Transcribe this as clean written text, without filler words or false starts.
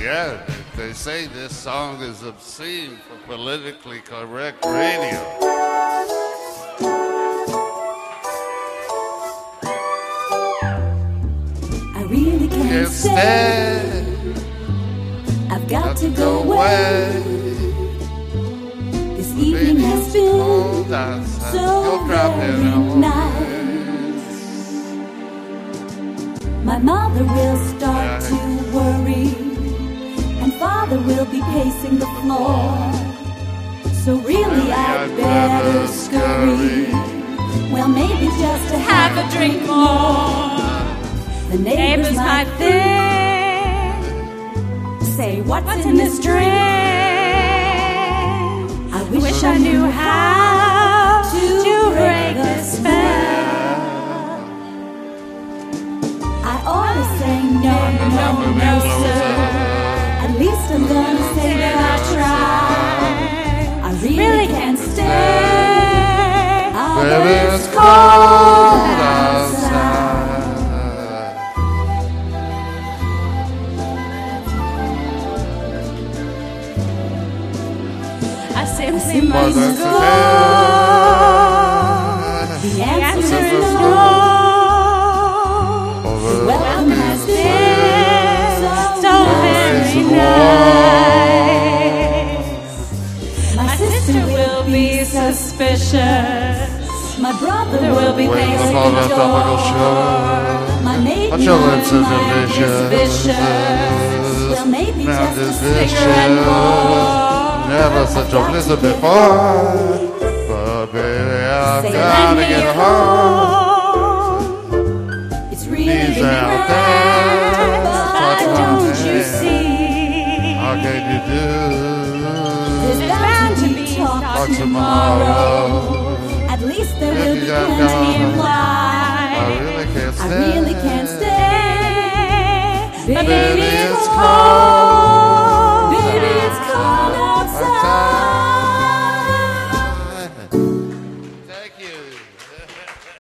Yeah, they say this song is obscene for politically correct radio. I really can't stay. I've got to go away. This evening has been so very nice. My mother will start to worry, and father will be pacing the floor. So really I'd better scurry. Well, maybe just to have a drink more. The neighbors might think, say, what's in this drink? I wish I knew how to break the spell. I ought to say no, no, sir. At least I'm gonna say that I tried. I really can't stay. Although it's cold outside. I simply must go. The answer is no. Welcome has been so very nice. My sister will be suspicious. My brother will be facing the door. My maiden aunt is vicious. Well, maybe just a cigarette more. Never such a blizzard before, but baby, I've gotta get home. It's really out there, but don't you see? How can you do? There's bound to be talk tomorrow. At least there will be plenty implied. I really can't stay. Baby, it's cold.